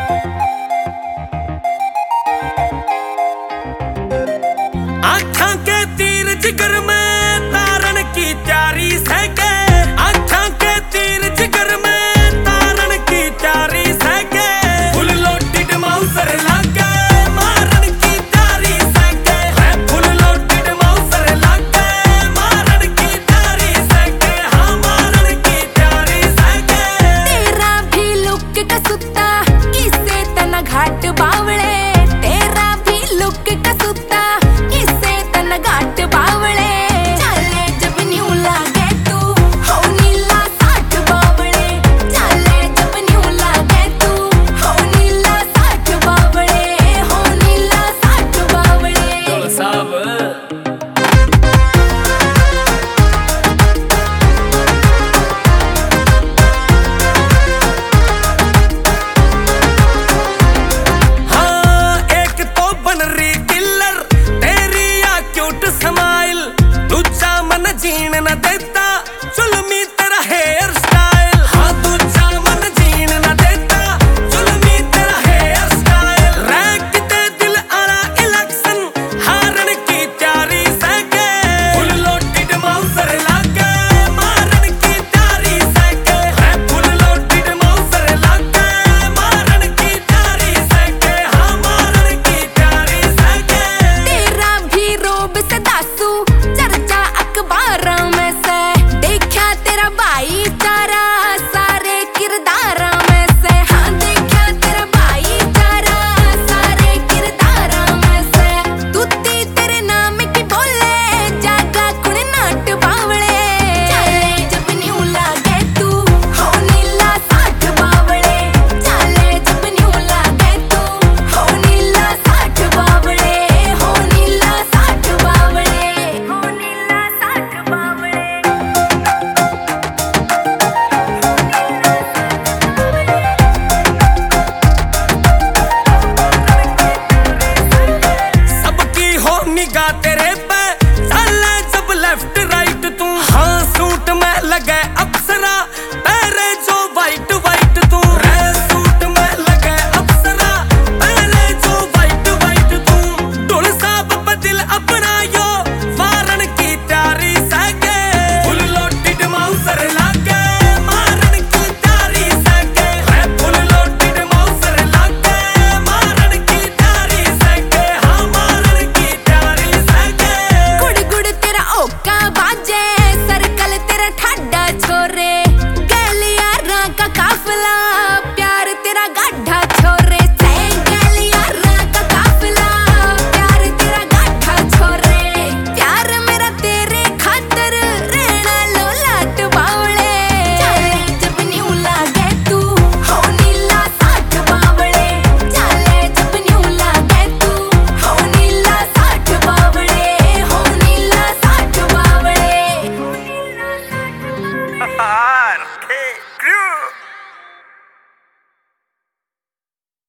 आँखां के तीर जिगर में तारन की प्यारी सहके, आँखां के तीर जिगर में तारन की प्यारी सहके, फुल लोडेड माउसर लागे मारन की प्यारी सहके, फुल लोडेड माउसर लागे मारन की प्यारी सहके, हाँ मारन की प्यारी सहके। तेरा भी लुक का सुत्ता किसे तना घाट बा